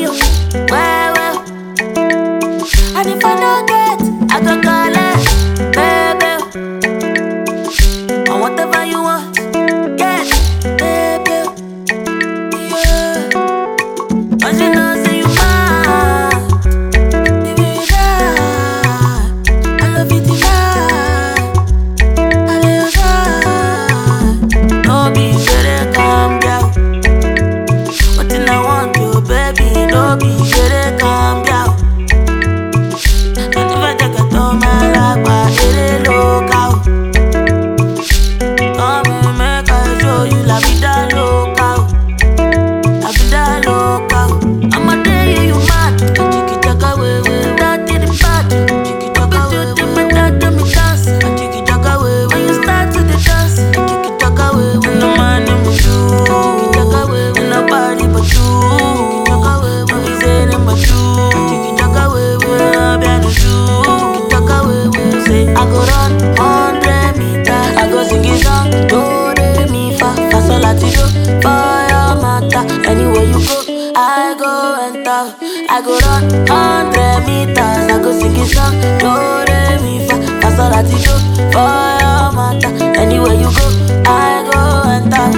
me, well. And if I don't get, I go call it, baby. And whatever you want, get, baby. Yeah. Cause you know, say you mine. Baby, I love you tonight. I love you tonight. No be shere, calm down. What I want to, baby, no be shere, calm down. La vida loca, I'ma tell you mad. Chiki taka way, that did it bad. Chiki taka way, that do me dance. Chiki taka way, when you start to the dance. Chiki taka way, when no man in you. Chiki taka way, when nobody but you. Chiki taka way, when we say them but you. Chiki taka way, when I'm behind you. Chiki taka way, when you say I go run 100 meters. I go sing a song, do re mi fa. Latido, for your matter. Anywhere you go, I go enter. I go run 100 meters. I go sing a song, do re mi fa. That's all latido, for your matter. Anywhere you go, I go enter.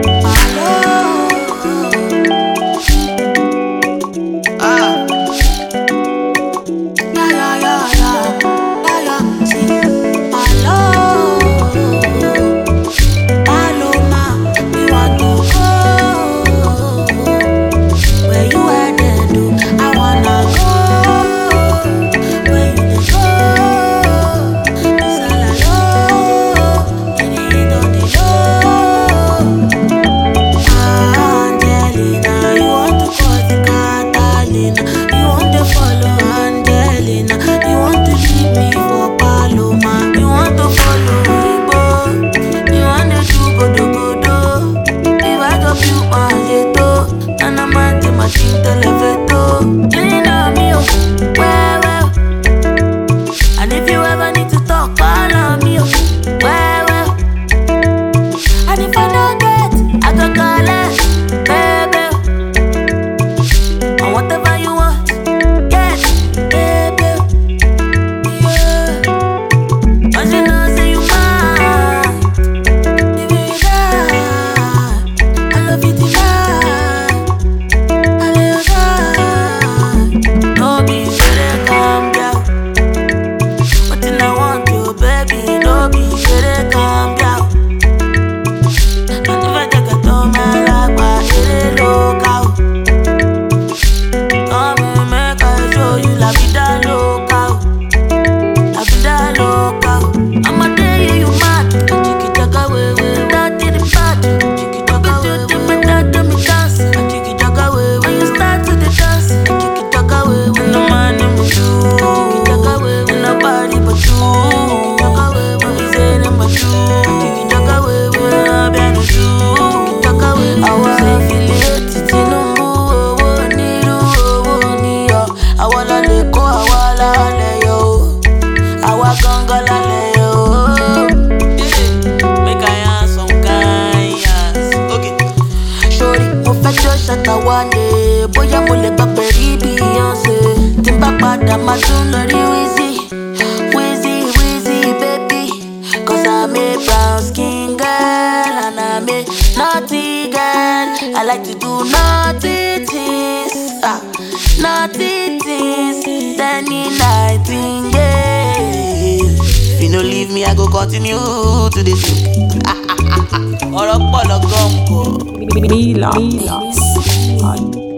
And if you ever need to talk, call on me, well. And if I don't get, I go call it, baby. And whatever you want, get, baby. Yeah. Cause you know, say you mine. Baby, I love you tonight. I love you tonight. No be shere, calm down. What I want to, baby, no be shere, calm down. And if I take a turn, my life, I hit local. Come and make I show you la vida loca. La vida loca. I'ma tell you mad. Chiki taka way, that did it bad. Chiki taka way, that do me dance. Chiki taka way, when you start to the dance. Chiki taka way, when no man in you. Chiki taka way, when nobody but you. Chiki taka way, when we say them but you. Chiki taka way, when I'm behind you. Chiki taka way, I was affiliated to Numbu, Niru, Niyo. I wanna let go, I wanna let yo. I want gonna let yo. Make I ask some guys. Okay. Shorty, mo fẹ́ jọ ṣàtàwálé. Bóyá mo lè gbà pẹ̀lú Beyonce. Tí n bá padà máa tún lọ rí Wheezy, baby. Cause I'm a brown skin girl and I'm a naughty girl. I like to do naughty things, Danny Nightingale. If you no leave me, I go continue to this. Ọ̀rọ̀ pọ̀ lọ́gọ́ ń bọ̀. Mila.